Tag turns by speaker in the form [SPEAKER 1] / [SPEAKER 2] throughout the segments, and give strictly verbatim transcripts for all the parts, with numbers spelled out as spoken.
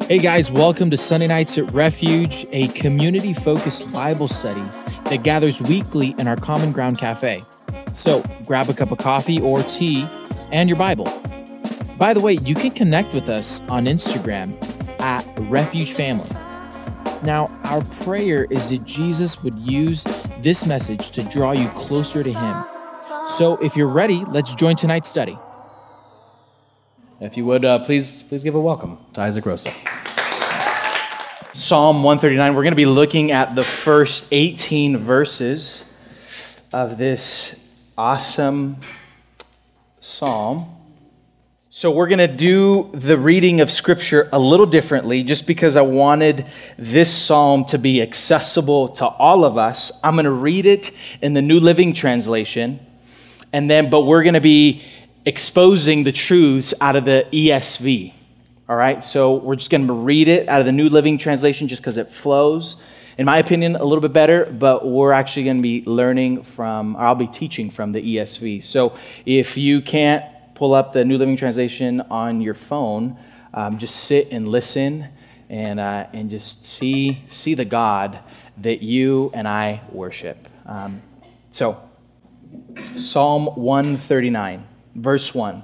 [SPEAKER 1] Hey guys, welcome to Sunday Nights at Refuge, a community-focused Bible study that gathers weekly in our Common Ground Cafe. So grab a cup of coffee or tea and your Bible. By the way, you can connect with us on Instagram at Refuge Family. Now, our prayer is that Jesus would use this message to draw you closer to Him. So if you're ready, let's join tonight's study.
[SPEAKER 2] If you would, uh, please please give a welcome to Isaac Rosa. Psalm one thirty-nine, we're going to be looking at the first eighteen verses of this awesome psalm. So we're going to do the reading of Scripture a little differently, just because I wanted this psalm to be accessible to all of us. I'm going to read it in the New Living Translation, and then, but we're going to be exposing the truths out of the E S V, all right? So we're just going to read it out of the New Living Translation just because it flows, in my opinion, a little bit better, but we're actually going to be learning from, or I'll be teaching from the E S V. So if you can't pull up the New Living Translation on your phone, um, just sit and listen and uh, and just see, see the God that you and I worship. Um, so Psalm one thirty-nine. Verse one,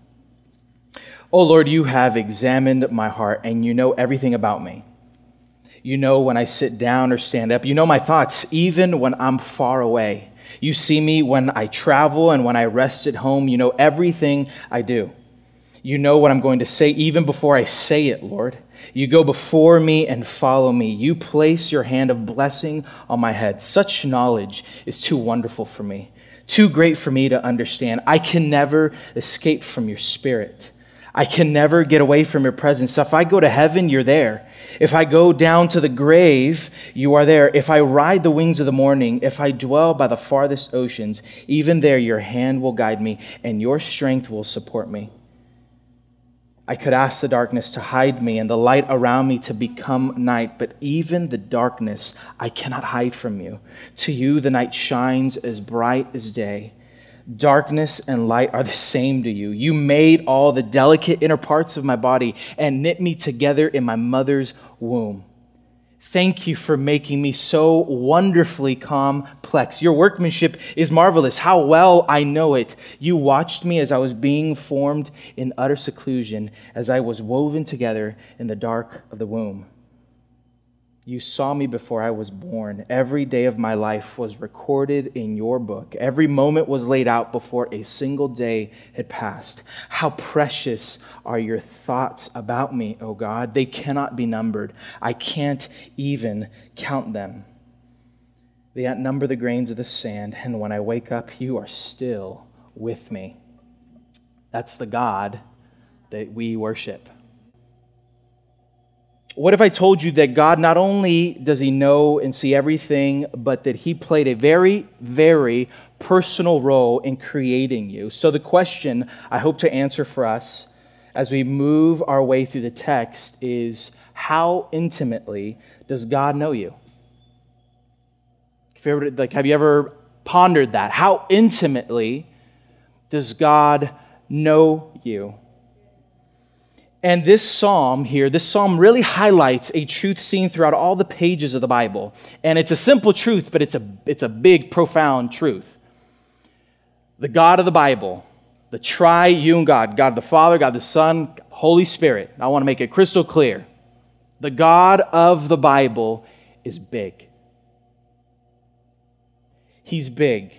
[SPEAKER 2] "O Lord, you have examined my heart, and you know everything about me. You know when I sit down or stand up. You know my thoughts, even when I'm far away. You see me when I travel and when I rest at home. You know everything I do. You know what I'm going to say even before I say it, Lord. You go before me and follow me. You place your hand of blessing on my head. Such knowledge is too wonderful for me. Too great for me to understand. I can never escape from your spirit. I can never get away from your presence. If I go to heaven, you're there. If I go down to the grave, you are there. If I ride the wings of the morning, if I dwell by the farthest oceans, even there your hand will guide me and your strength will support me. I could ask the darkness to hide me and the light around me to become night, but even the darkness I cannot hide from you. To you the night shines as bright as day. Darkness and light are the same to you. You made all the delicate inner parts of my body and knit me together in my mother's womb. Thank you for making me so wonderfully complex. Your workmanship is marvelous. How well I know it. You watched me as I was being formed in utter seclusion, as I was woven together in the dark of the womb. You saw me before I was born. Every day of my life was recorded in your book. Every moment was laid out before a single day had passed. How precious are your thoughts about me, O God. They cannot be numbered. I can't even count them. They outnumber the grains of the sand, and when I wake up, you are still with me." That's the God that we worship. What if I told you that God, not only does He know and see everything, but that He played a very, very personal role in creating you? So the question I hope to answer for us as we move our way through the text is, how intimately does God know you? Have you ever, like, have you ever pondered that? How intimately does God know you? And this psalm here, this psalm really highlights a truth seen throughout all the pages of the Bible. And it's a simple truth, but it's a, it's a big, profound truth. The God of the Bible, the triune God, God the Father, God the Son, Holy Spirit. I want to make it crystal clear. The God of the Bible is big. He's big.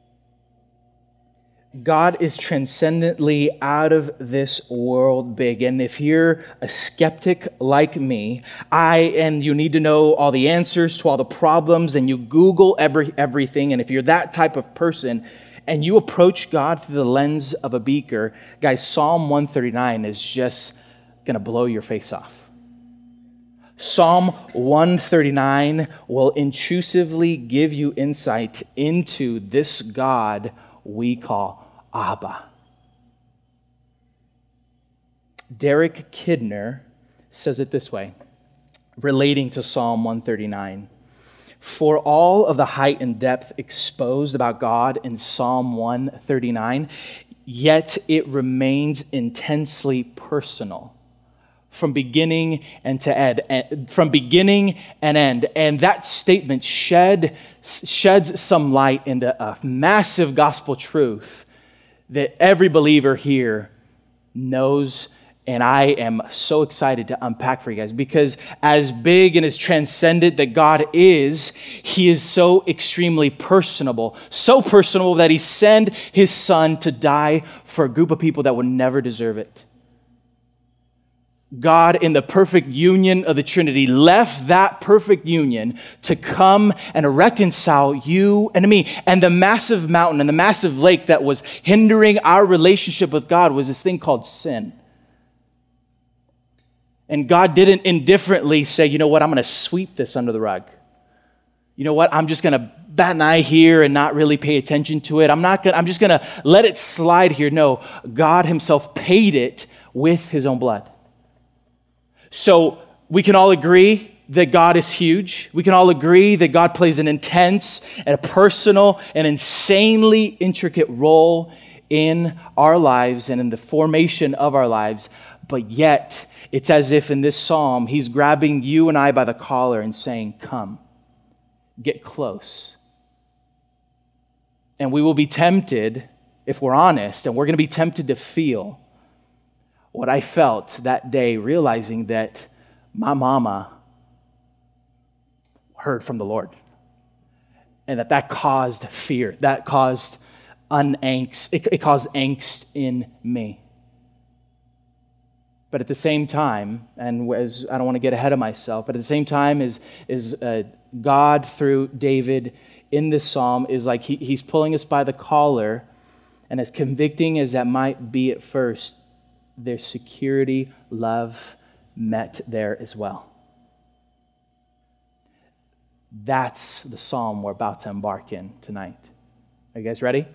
[SPEAKER 2] God is transcendently out of this world big. And if you're a skeptic like me, I and you need to know all the answers to all the problems, and you Google every, everything, and if you're that type of person, and you approach God through the lens of a beaker, guys, Psalm one thirty-nine is just going to blow your face off. Psalm one thirty-nine will intrusively give you insight into this God we call Abba. Derek Kidner says it this way, relating to Psalm one thirty-nine. For all of the height and depth exposed about God in Psalm one thirty-nine, yet it remains intensely personal. from beginning and to end, from beginning and end. And that statement shed, sheds some light into a massive gospel truth that every believer here knows. And I am so excited to unpack for you guys, because as big and as transcendent that God is, he is so extremely personable, so personable that he sent his son to die for a group of people that would never deserve it. God, in the perfect union of the Trinity, left that perfect union to come and reconcile you and me. And the massive mountain and the massive lake that was hindering our relationship with God was this thing called sin. And God didn't indifferently say, you know what, I'm going to sweep this under the rug. You know what, I'm just going to bat an eye here and not really pay attention to it. I'm not going. I'm just going to let it slide here. No, God himself paid it with his own blood. So we can all agree that God is huge. We can all agree that God plays an intense and a personal and insanely intricate role in our lives and in the formation of our lives. But yet, it's as if in this psalm, he's grabbing you and I by the collar and saying, come, get close. And we will be tempted, if we're honest, and we're going to be tempted to feel what I felt that day, realizing that my mama heard from the Lord. And that that caused fear, that caused unangst, it, it caused angst in me. But at the same time, and as I don't want to get ahead of myself, but at the same time is, is uh, God through David in this psalm is like he, he's pulling us by the collar, and as convicting as that might be at first, there's security, love met there as well. That's the psalm we're about to embark in tonight. Are you guys ready?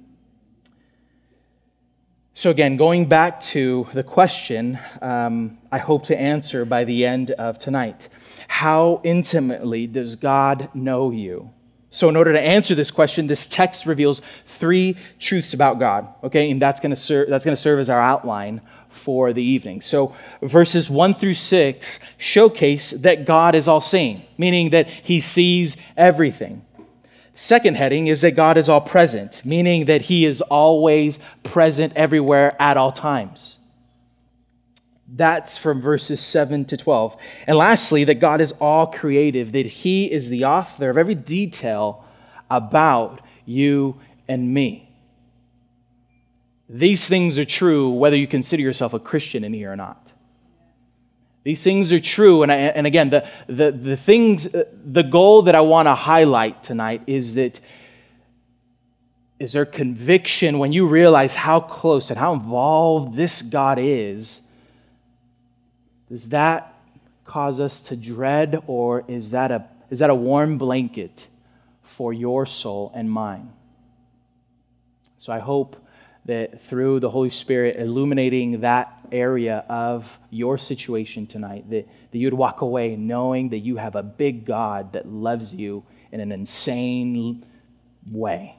[SPEAKER 2] So again, going back to the question um, I hope to answer by the end of tonight. How intimately does God know you? So in order to answer this question, this text reveals three truths about God, okay? And that's going to serve that's going to serve as our outline for the evening. So verses one through six showcase that God is all-seeing, meaning that he sees everything. Second heading is that God is all present, meaning that he is always present everywhere at all times. That's from verses seven to twelve. And lastly, that God is all creative, that he is the author of every detail about you and me. These things are true whether you consider yourself a Christian in here or not. These things are true, and I, and again, the, the, the things, the goal that I want to highlight tonight is that is there conviction when you realize how close and how involved this God is. Does that cause us to dread, or is that a is that a warm blanket for your soul and mine? So I hope that through the Holy Spirit illuminating that area of your situation tonight, that, that you'd walk away knowing that you have a big God that loves you in an insane way.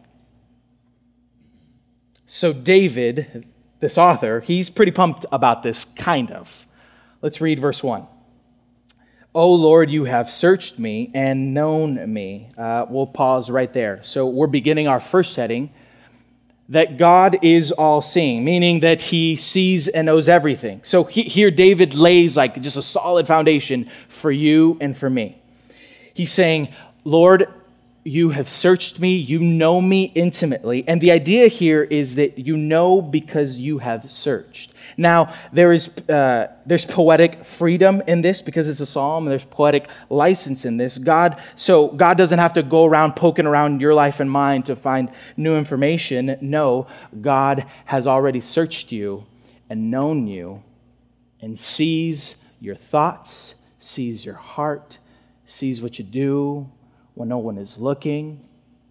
[SPEAKER 2] So David, this author, he's pretty pumped about this, kind of. Let's read verse one. O Lord, you have searched me and known me. Uh, we'll pause right there. So we're beginning our first heading, that God is all-seeing, meaning that he sees and knows everything. So he, here David lays like just a solid foundation for you and for me. He's saying, Lord, you have searched me, you know me intimately. And the idea here is that you know because you have searched. Now, there is uh, there's poetic freedom in this because it's a psalm, and there's poetic license in this. God, so God doesn't have to go around poking around your life and mine to find new information. No, God has already searched you and known you and sees your thoughts, sees your heart, sees what you do when no one is looking.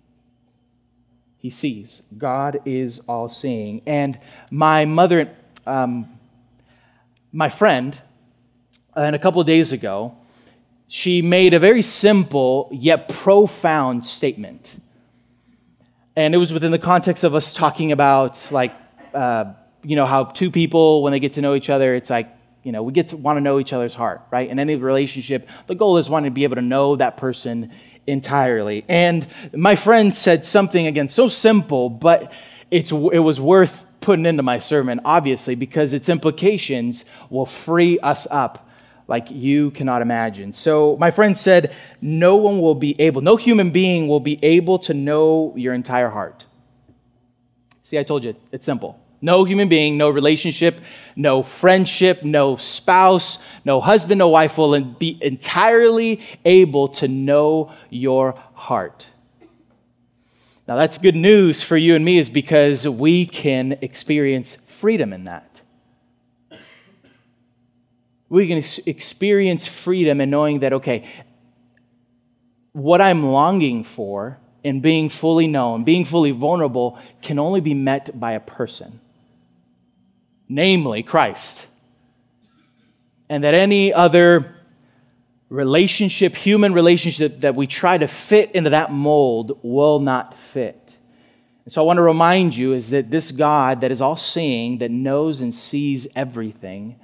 [SPEAKER 2] He sees. God is all-seeing. And my mother... Um, my friend, uh, and a couple of days ago, she made a very simple yet profound statement. And it was within the context of us talking about, like, uh, you know, how two people, when they get to know each other, it's like, you know, we get to want to know each other's heart, right? In any relationship, the goal is wanting to be able to know that person entirely. And my friend said something, again, so simple, but it's it was worth putting into my sermon, obviously, because its implications will free us up like you cannot imagine. So my friend said, no one will be able, no human being will be able to know your entire heart. See, I told you, it's simple. No human being, no relationship, no friendship, no spouse, no husband, no wife will be entirely able to know your heart. Now, that's good news for you and me, is because we can experience freedom in that. We can experience freedom in knowing that, okay, what I'm longing for in being fully known, being fully vulnerable, can only be met by a person, namely Christ. And that any other relationship, human relationship that we try to fit into that mold will not fit. And so I want to remind you is that this God that is all-seeing, that knows and sees everything,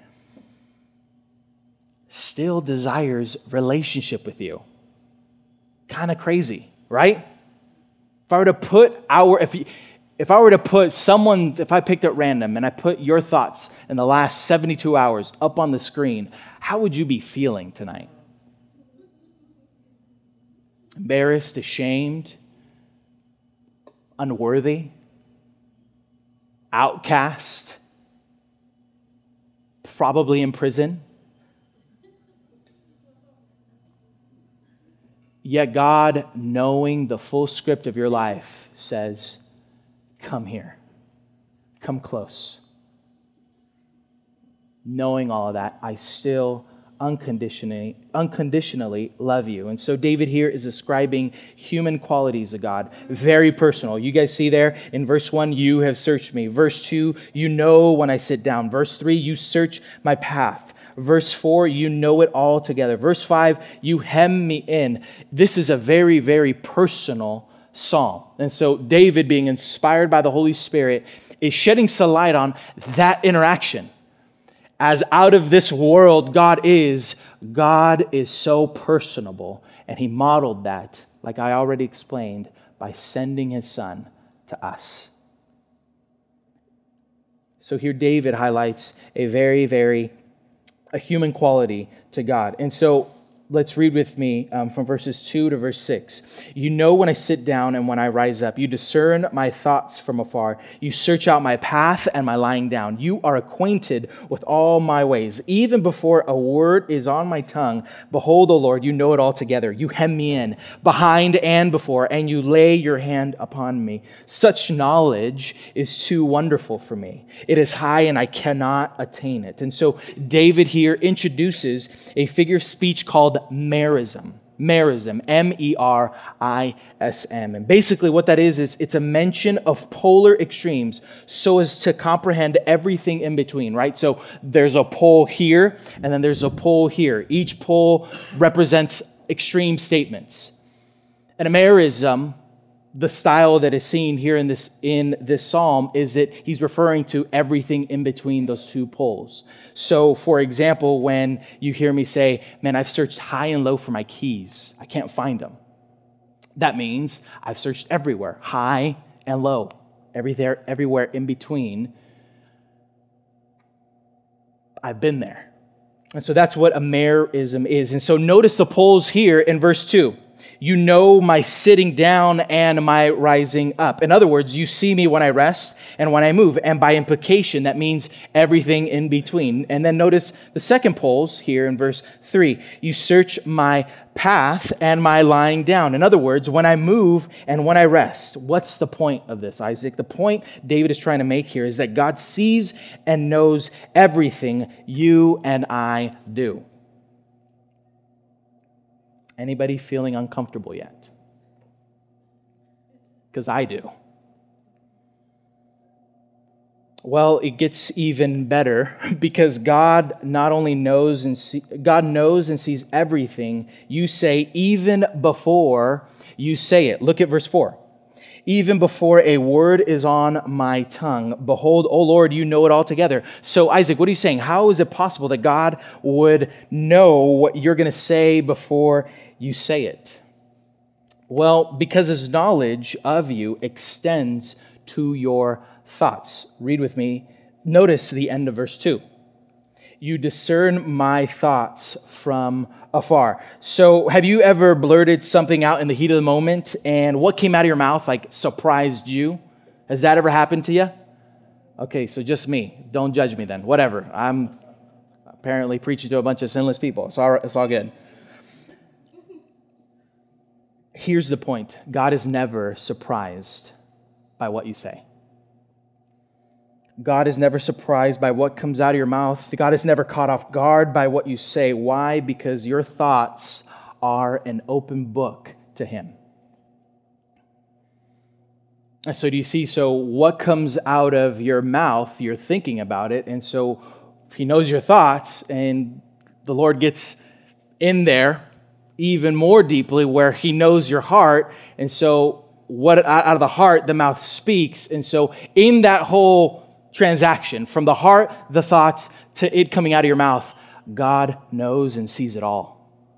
[SPEAKER 2] still desires relationship with you. Kind of crazy, right? If I were to put our, if you, if I were to put someone, if I picked at random and I put your thoughts in the last seventy-two hours up on the screen, how would you be feeling tonight? Embarrassed, ashamed, unworthy, outcast, probably in prison. Yet God, knowing the full script of your life, says, come here, come close. Knowing all of that, I still unconditionally, unconditionally love you. And so David here is describing human qualities of God, very personal. You guys see there in verse one, you have searched me. Verse two, you know when I sit down. Verse three, you search my path. Verse four, you know it all together. Verse five, you hem me in. This is a very, very personal psalm. And so David, being inspired by the Holy Spirit, is shedding some light on that interaction. As out of this world God is, God is so personable. And he modeled that, like I already explained, by sending his son to us. So here David highlights a very, very a human quality to God. And so let's read with me um, from verses two to verse six. You know when I sit down and when I rise up. You discern my thoughts from afar. You search out my path and my lying down. You are acquainted with all my ways. Even before a word is on my tongue, behold, O Lord, you know it all together. You hem me in, behind and before, and you lay your hand upon me. Such knowledge is too wonderful for me. It is high and I cannot attain it. And so David here introduces a figure of speech called merism. Merism, M E R I S M. And basically what that is, is it's a mention of polar extremes so as to comprehend everything in between, right? So there's a pole here, and then there's a pole here. Each pole represents extreme statements. And a merism, the style that is seen here in this in this psalm, is that he's referring to everything in between those two poles. So, for example, when you hear me say, man, I've searched high and low for my keys. I can't find them. That means I've searched everywhere, high and low, everywhere, everywhere in between. I've been there. And so that's what a merism is. And so notice the poles here in verse two. You know my sitting down and my rising up. In other words, you see me when I rest and when I move. And by implication, that means everything in between. And then notice the second poles here in verse three. You search my path and my lying down. In other words, when I move and when I rest. What's the point of this, Isaac? The point David is trying to make here is that God sees and knows everything you and I do. Anybody feeling uncomfortable yet? Because I do. Well, it gets even better because God not only knows and see, God knows and sees everything you say even before you say it. Look at verse four. even before a word is on my tongue. Behold, O Lord, you know it altogether. So, Isaac, what are you saying? How is it possible that God would know what you're going to say before you say it? Well, because his knowledge of you extends to your thoughts. Read with me. Notice the end of verse two. You discern my thoughts from afar. So have you ever blurted something out in the heat of the moment and what came out of your mouth like surprised you? Has that ever happened to you? Okay, so just me. Don't judge me then. Whatever. I'm apparently preaching to a bunch of sinless people. It's all, it's all good. Here's the point. God is never surprised by what you say. God is never surprised by what comes out of your mouth. God is never caught off guard by what you say. Why? Because your thoughts are an open book to him. And so do you see, so what comes out of your mouth, you're thinking about it, and so he knows your thoughts, and the Lord gets in there even more deeply where he knows your heart, and so what out of the heart, the mouth speaks, and so in that whole transaction, from the heart, the thoughts, to it coming out of your mouth, God knows and sees it all.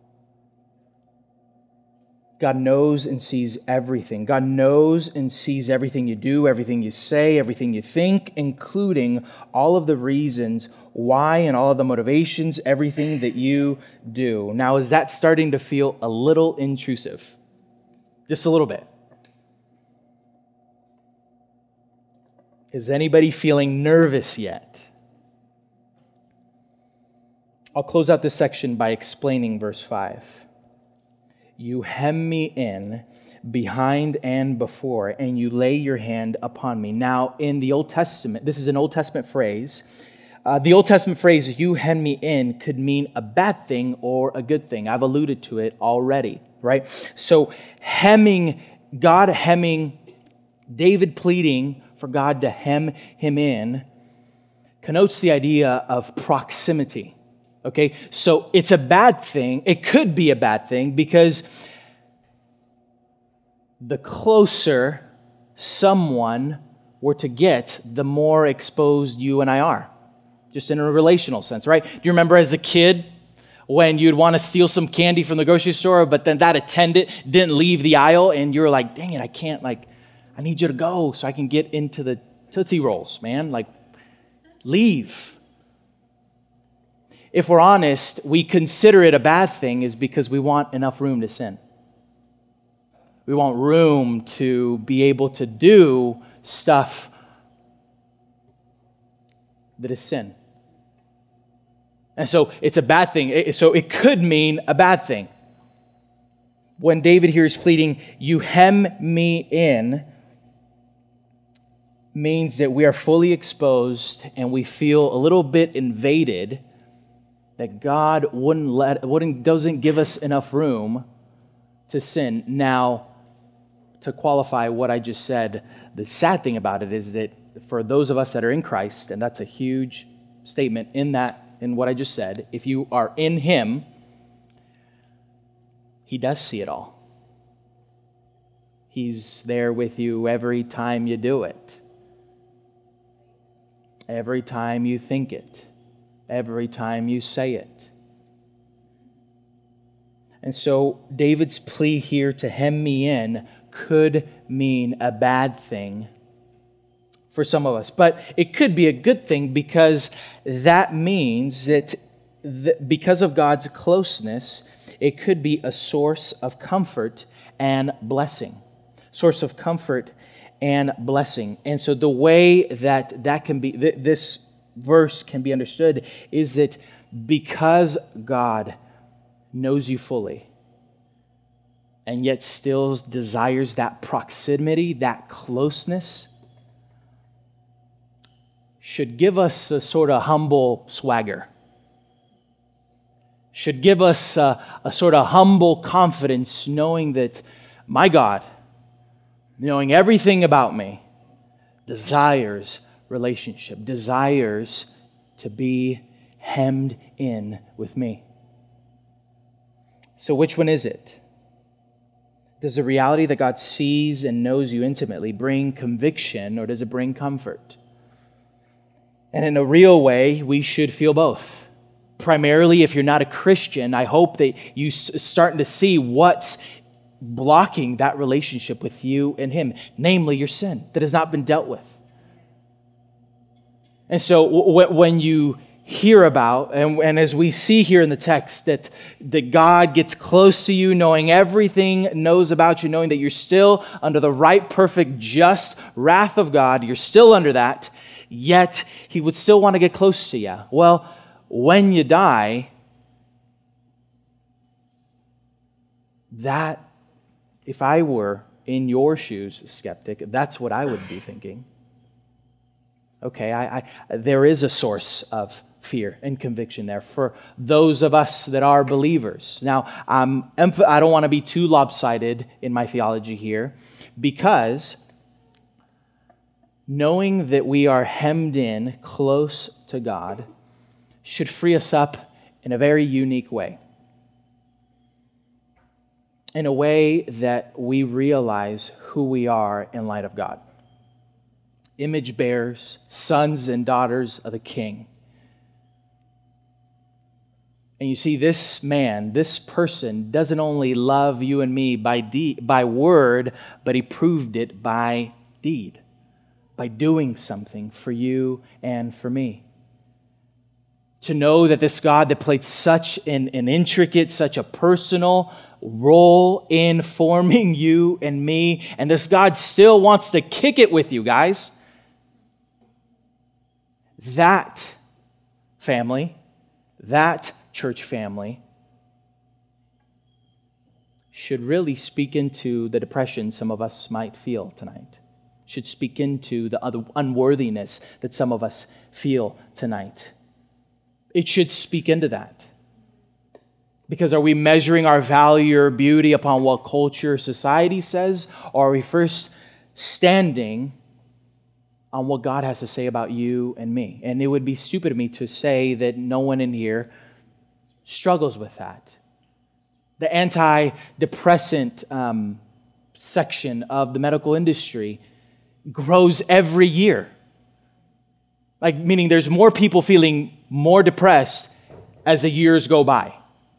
[SPEAKER 2] God knows and sees everything. God knows and sees everything you do, everything you say, everything you think, including all of the reasons why and all of the motivations, everything that you do. Now, is that starting to feel a little intrusive? Just a little bit. Is anybody feeling nervous yet? I'll close out this section by explaining verse five. You hem me in behind and before, and you lay your hand upon me. Now, in the Old Testament, this is an Old Testament phrase. Uh, the Old Testament phrase, you hem me in, could mean a bad thing or a good thing. I've alluded to it already, right? So hemming, God hemming, David pleading for God to hem him in connotes the idea of proximity, okay? So it's a bad thing. It could be a bad thing because the closer someone were to get, the more exposed you and I are, just in a relational sense, right? Do you remember as a kid when you'd want to steal some candy from the grocery store, but then that attendant didn't leave the aisle and you were like, dang it, I can't, like, I need you to go so I can get into the Tootsie Rolls, man. Like, leave. If we're honest, we consider it a bad thing is because we want enough room to sin. We want room to be able to do stuff that is sin. And so it's a bad thing. So it could mean a bad thing. When David here is pleading, you hem me in, means that we are fully exposed and we feel a little bit invaded, that God wouldn't let, wouldn't, doesn't give us enough room to sin. Now, to qualify what I just said, the sad thing about it is that for those of us that are in Christ, and that's a huge statement in that, in what I just said, if you are in Him, He does see it all. He's there with you every time you do it. Every time you think it. Every time you say it. And so David's plea here to hem me in could mean a bad thing for some of us. But it could be a good thing because that means that th- because of God's closeness, it could be a source of comfort and blessing. Source of comfort and blessing. And so the way that that can be, th- this verse can be understood is that because God knows you fully and yet still desires that proximity, that closeness, should give us a sort of humble swagger. Should give us a, a sort of humble confidence knowing that my God, knowing everything about me, desires relationship, desires to be hemmed in with me. So which one is it? Does the reality that God sees and knows you intimately bring conviction, or does it bring comfort? And in a real way, we should feel both. Primarily, if you're not a Christian, I hope that you're starting to see what's blocking that relationship with you and Him, namely your sin that has not been dealt with. And so w- when you hear about, and, and as we see here in the text, that, that God gets close to you, knowing everything, knows about you, knowing that you're still under the right, perfect, just wrath of God, you're still under that, yet He would still want to get close to you. Well, when you die, that, if I were in your shoes, skeptic, that's what I would be thinking. Okay, I, I, there is a source of fear and conviction there for those of us that are believers. Now, um, I don't want to be too lopsided in my theology here, because knowing that we are hemmed in close to God should free us up in a very unique way. In a way that we realize who we are in light of God. Image bearers, sons and daughters of the King. And you see, this man, this person, doesn't only love you and me by de- by word, but he proved it by deed, by doing something for you and for me. To know that this God that played such an, an intricate, such a personal role in forming you and me, and this God still wants to kick it with you, guys. That family, that church family, should really speak into the depression some of us might feel tonight. Should speak into the other unworthiness that some of us feel tonight. It should speak into that. Because are we measuring our value or beauty upon what culture, society says, or are we first standing on what God has to say about you and me? And it would be stupid of me to say that no one in here struggles with that. The antidepressant um, section of the medical industry grows every year. Like, meaning there's more people feeling more depressed as the years go by.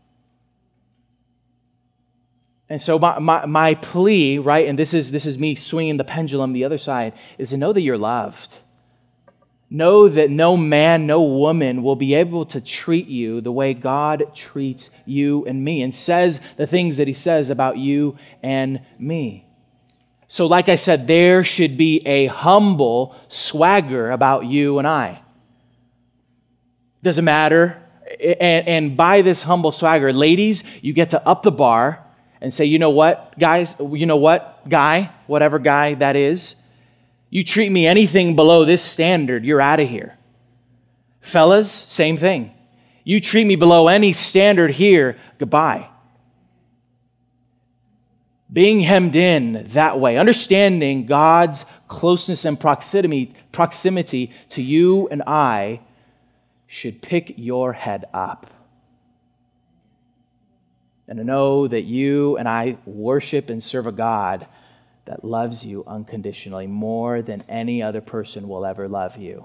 [SPEAKER 2] And so my, my, my plea, right, and this is, this is me swinging the pendulum the other side, is to know that you're loved. Know that no man, no woman will be able to treat you the way God treats you and me, and says the things that He says about you and me. So like I said, there should be a humble swagger about you and I. Doesn't matter. And, and by this humble swagger, ladies, you get to up the bar and say, you know what, guys, you know what, guy, whatever guy that is, you treat me anything below this standard, you're out of here. Fellas, same thing. You treat me below any standard here, goodbye. Being hemmed in that way, understanding God's closeness and proximity, proximity to you and I should pick your head up. And to know that you and I worship and serve a God that loves you unconditionally more than any other person will ever love you.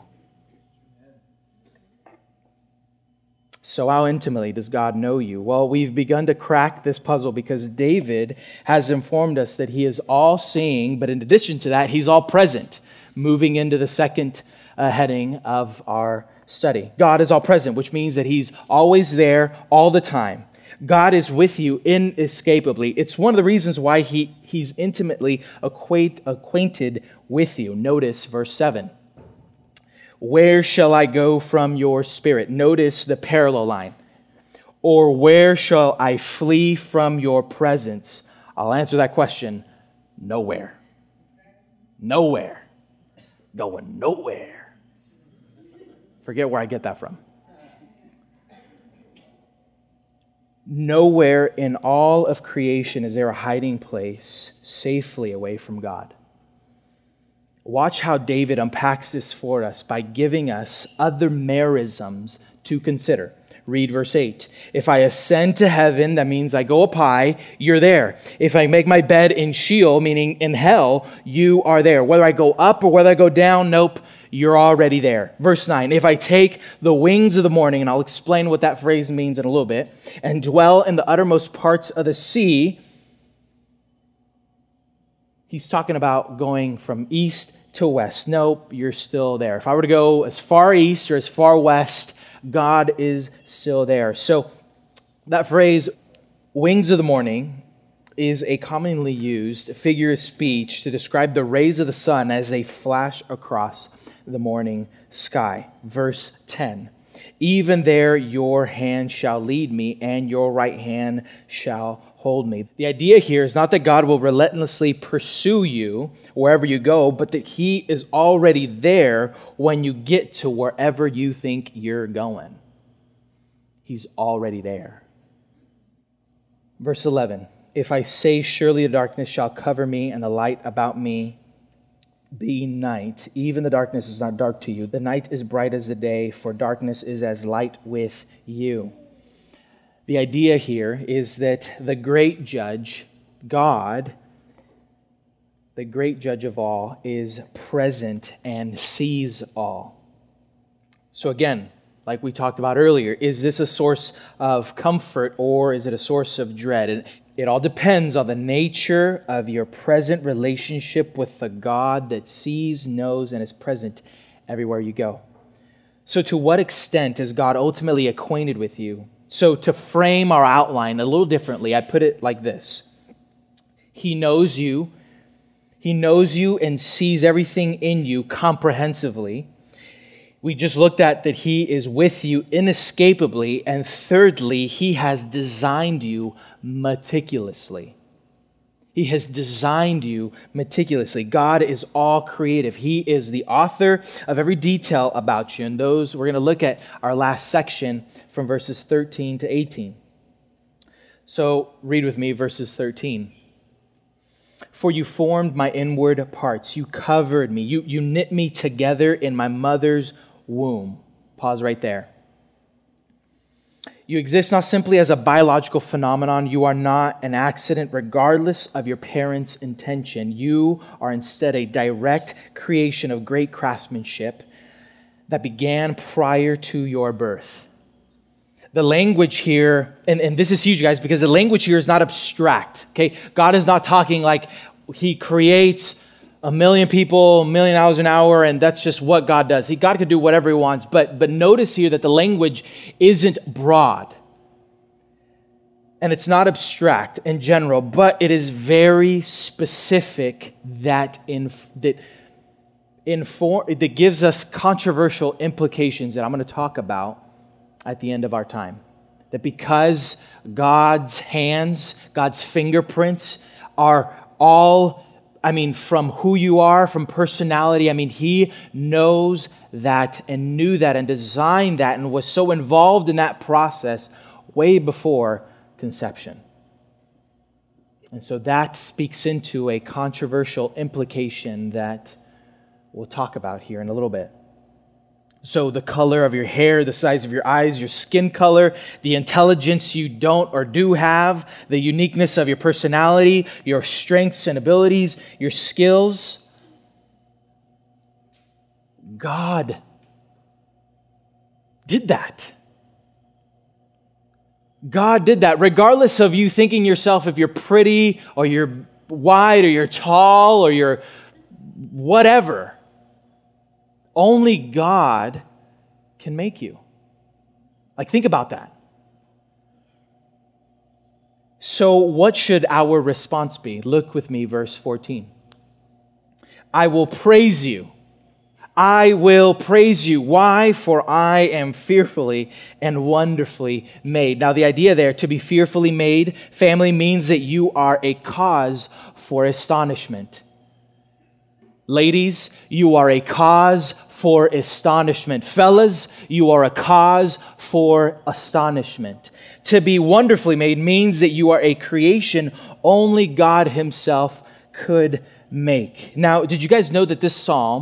[SPEAKER 2] So how intimately does God know you? Well, we've begun to crack this puzzle because David has informed us that he is all-seeing, but in addition to that, he's all-present, moving into the second uh, heading of our study. God is all-present, which means that He's always there all the time. God is with you inescapably. It's one of the reasons why he, He's intimately acquaint, acquainted with you. Notice verse seven. Where shall I go from your spirit? Notice the parallel line. Or where shall I flee from your presence? I'll answer that question. Nowhere. Nowhere. Going nowhere. Forget where I get that from. Nowhere in all of creation is there a hiding place safely away from God. Watch how David unpacks this for us by giving us other merisms to consider. Read verse eight. If I ascend to heaven, that means I go up high, you're there. If I make my bed in Sheol, meaning in hell, you are there. Whether I go up or whether I go down, nope, you're already there. Verse nine, if I take the wings of the morning, and I'll explain what that phrase means in a little bit, and dwell in the uttermost parts of the sea, he's talking about going from east to west. Nope, you're still there. If I were to go as far east or as far west, God is still there. So that phrase, wings of the morning, is a commonly used figure of speech to describe the rays of the sun as they flash across the morning sky. Verse ten, even there your hand shall lead me, and your right hand shall hold me. The idea here is not that God will relentlessly pursue you wherever you go, but that He is already there when you get to wherever you think you're going. He's already there. Verse eleven, if I say surely the darkness shall cover me and the light about me be night, even the darkness is not dark to you. The night is bright as the day, for darkness is as light with you. The idea here is that the great judge, God, the great judge of all, is present and sees all. So again, like we talked about earlier, is this a source of comfort or is it a source of dread? And it all depends on the nature of your present relationship with the God that sees, knows, and is present everywhere you go. So to what extent is God ultimately acquainted with you? So to frame our outline a little differently, I put it like this. He knows you. He knows you and sees everything in you comprehensively. We just looked at that He is with you inescapably. And thirdly, He has designed you meticulously. He has designed you meticulously. God is all creative. He is the author of every detail about you. And those, we're going to look at our last section from verses thirteen to eighteen. So read with me verses thirteen. For you formed my inward parts. You covered me. You, you knit me together in my mother's womb. Pause right there. You exist not simply as a biological phenomenon. You are not an accident regardless of your parents' intention. You are instead a direct creation of great craftsmanship that began prior to your birth. The language here, and, and this is huge, guys, because the language here is not abstract, okay? God is not talking like He creates a million people, a million hours an hour, and that's just what God does. He, God could do whatever He wants, but, but notice here that the language isn't broad. And it's not abstract in general, but it is very specific that, in, that, inform, that gives us controversial implications that I'm going to talk about at the end of our time. That because God's hands, God's fingerprints are all, I mean, from who you are, from personality, I mean, He knows that and knew that and designed that and was so involved in that process way before conception. And so that speaks into a controversial implication that we'll talk about here in a little bit. So the color of your hair, the size of your eyes, your skin color, the intelligence you don't or do have, the uniqueness of your personality, your strengths and abilities, your skills. God did that. God did that. Regardless of you thinking yourself if you're pretty or you're wide or you're tall or you're whatever. Only God can make you. Like, think about that. So what should our response be? Look with me, verse fourteen. I will praise you. I will praise you. Why? For I am fearfully and wonderfully made. Now, the idea there, to be fearfully made, family, means that you are a cause for astonishment. Ladies, you are a cause for astonishment. Fellas, you are a cause for astonishment. To be wonderfully made means that you are a creation only God Himself could make. Now, did you guys know that this psalm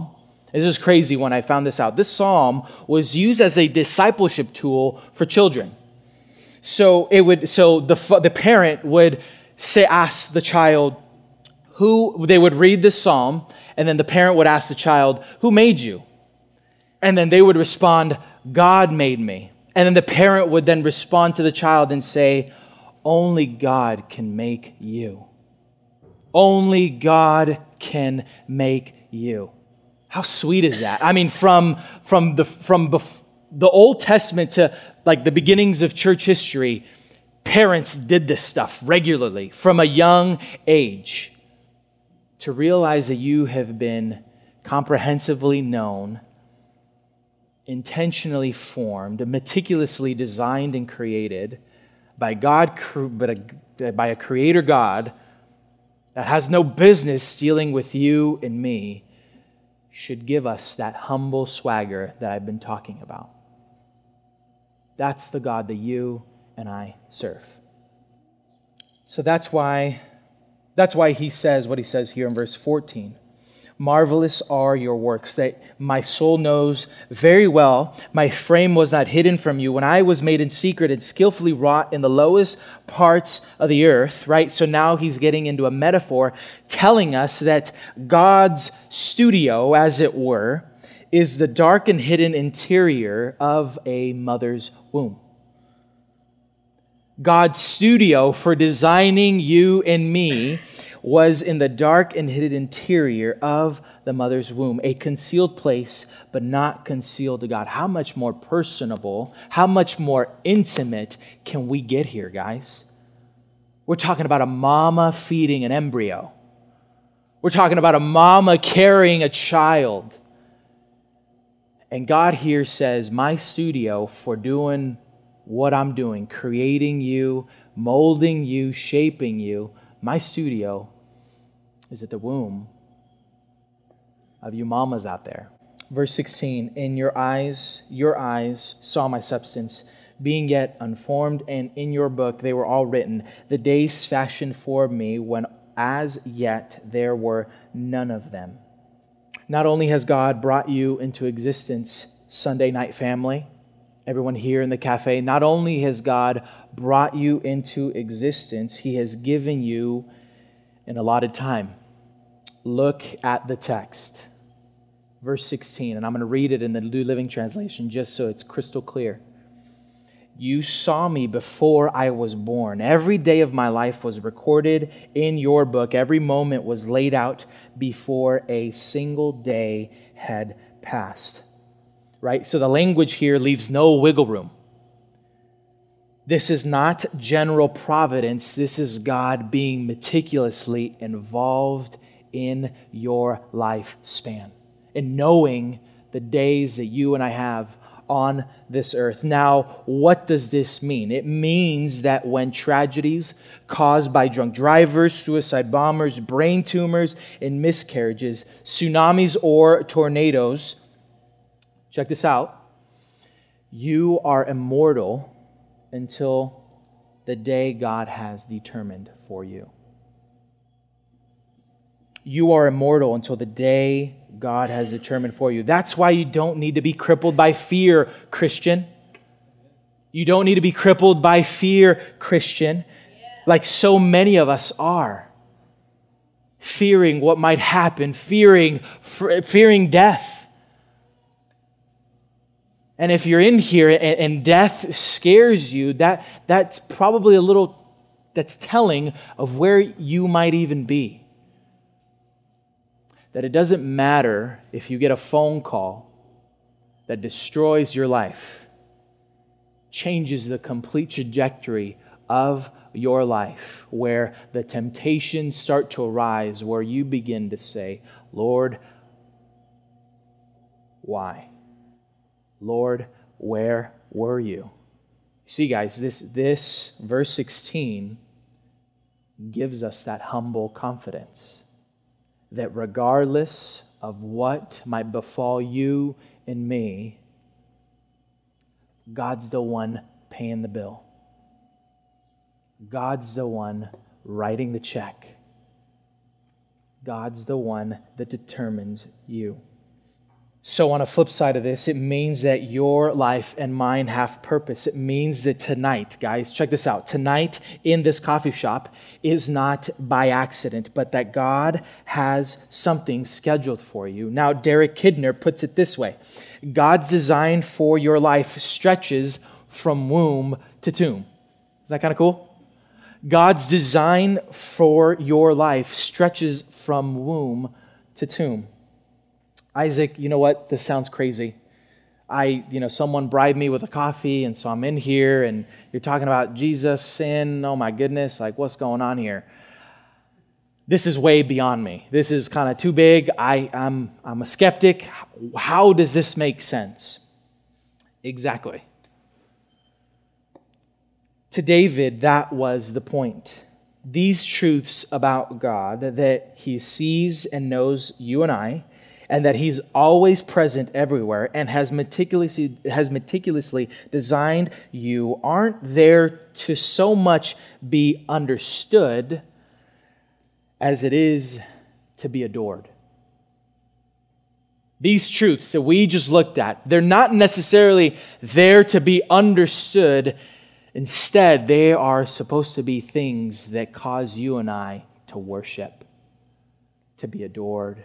[SPEAKER 1] This is crazy when I found this out. This psalm was used as a discipleship tool for children. So it would, so the the parent would say, ask the child who, they would read this psalm, and then the parent would ask the child, who made you? And then they would respond, God made me. And then the parent would then respond to the child and say, only God can make you. Only God can make you. How sweet is that? I mean, from, from, the, from bef- the Old Testament to like the beginnings of church history, parents did this stuff regularly from a young age. To realize that you have been comprehensively known, intentionally formed, meticulously designed and created by God, but a, by a creator God that has no business dealing with you and me, should give us that humble swagger that I've been talking about. That's the God that you and I serve. So that's why, that's why he says what he says here in verse fourteen. Marvelous are your works that my soul knows very well. My frame was not hidden from you when I was made in secret and skillfully wrought in the lowest parts of the earth, right? So now he's getting into a metaphor telling us that God's studio, as it were, is the dark and hidden interior of a mother's womb. God's studio for designing you and me was in the dark and hidden interior of the mother's womb, a concealed place, but not concealed to God. How much more personable, how much more intimate can we get here, guys? We're talking about a mama feeding an embryo. We're talking about a mama carrying a child. And God here says, my studio for doing what I'm doing, creating you, molding you, shaping you, my studio is at the womb of you mamas out there. Verse sixteen, in your eyes, your eyes saw my substance, being yet unformed, and in your book they were all written, the days fashioned for me, when as yet there were none of them. Not only has God brought you into existence, Sunday night family, everyone here in the cafe, not only has God brought you into existence, he has given you an allotted time. Look at the text. Verse sixteen, and I'm going to read it in the New Living Translation just so it's crystal clear. You saw me before I was born. Every day of my life was recorded in your book. Every moment was laid out before a single day had passed. Right? So the language here leaves no wiggle room. This is not general providence. This is God being meticulously involved in your lifespan and knowing the days that you and I have on this earth. Now, what does this mean? It means that when tragedies caused by drunk drivers, suicide bombers, brain tumors, and miscarriages, tsunamis or tornadoes, check this out, you are immortal until the day God has determined for you. You are immortal until the day God has determined for you. That's why you don't need to be crippled by fear, Christian. You don't need to be crippled by fear, Christian, like so many of us are. Fearing what might happen, fearing, fearing death. And if you're in here and, and death scares you, that, that's probably a little, that's telling of where you might even be. That it doesn't matter if you get a phone call that destroys your life, changes the complete trajectory of your life, where the temptations start to arise, where you begin to say, Lord, why? Lord, where were you? See, guys, this, this verse sixteen gives us that humble confidence that regardless of what might befall you and me, God's the one paying the bill. God's the one writing the check. God's the one that determines you. So on a flip side of this, it means that your life and mine have purpose. It means that tonight, guys, check this out. Tonight in this coffee shop is not by accident, but that God has something scheduled for you. Now, Derek Kidner puts it this way. God's design for your life stretches from womb to tomb. Is that kind of cool? God's design for your life stretches from womb to tomb. Isaac, you know what? This sounds crazy. I, you know, someone bribed me with a coffee, and so I'm in here, and you're talking about Jesus, sin. Oh my goodness, like what's going on here? This is way beyond me. This is kind of too big. I, I'm, I'm a skeptic. How does this make sense? Exactly. To David, that was the point. These truths about God, that he sees and knows you and I, and that he's always present everywhere and has meticulously, has meticulously designed you, aren't there to so much be understood as it is to be adored. These truths that we just looked at, they're not necessarily there to be understood. Instead, they are supposed to be things that cause you and I to worship, to be adored.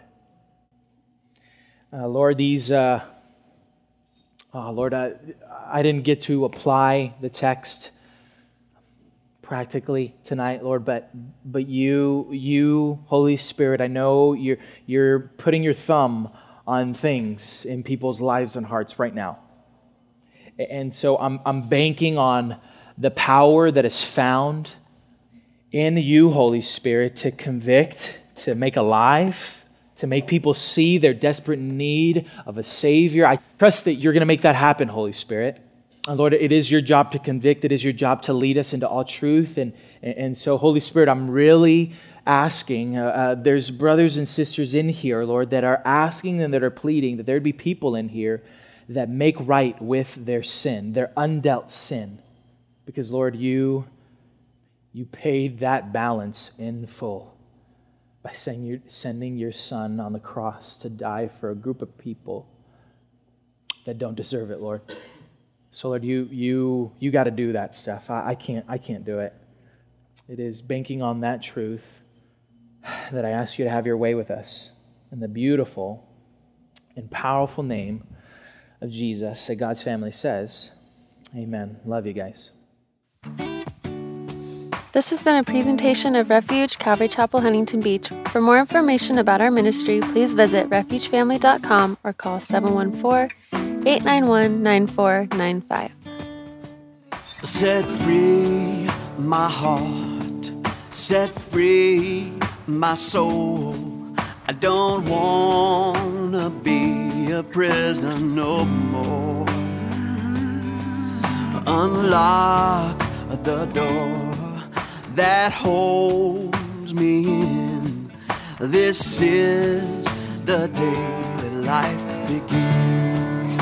[SPEAKER 1] Uh, Lord, these, uh, oh, Lord, I, I didn't get to apply the text practically tonight, Lord, but but you, you, Holy Spirit, I know you're you're putting your thumb on things in people's lives and hearts right now, and so I'm I'm banking on the power that is found in you, Holy Spirit, to convict, to make alive, to make people see their desperate need of a Savior. I trust that you're going to make that happen, Holy Spirit. And Lord, it is your job to convict. It is your job to lead us into all truth. And, and so, Holy Spirit, I'm really asking, uh, uh, there's brothers and sisters in here, Lord, that are asking and that are pleading that there'd be people in here that make right with their sin, their undealt sin. Because, Lord, you, you paid that balance in full by sending your Son on the cross to die for a group of people that don't deserve it, Lord. So, Lord, you you you got to do that stuff. I, I can't I can't do it. It is banking on that truth that I ask you to have your way with us in the beautiful and powerful name of Jesus that God's family says, amen. Love you guys.
[SPEAKER 3] This has been a presentation of Refuge Calvary Chapel, Huntington Beach. For more information about our ministry, please visit refuge family dot com or call seven one four, eight nine one, nine four nine five.
[SPEAKER 4] Set free my heart, set free my soul. I don't want to be a prisoner no more. Unlock the door that holds me in. This is the day that life begins.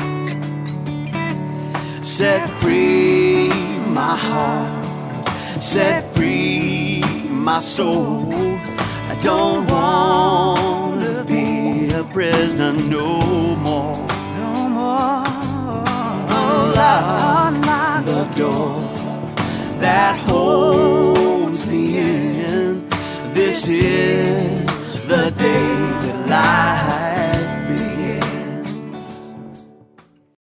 [SPEAKER 4] Set free my heart, set free my soul. I don't want to be a prisoner no more. No more. Unlock, unlock the door that holds me in. This is the day that life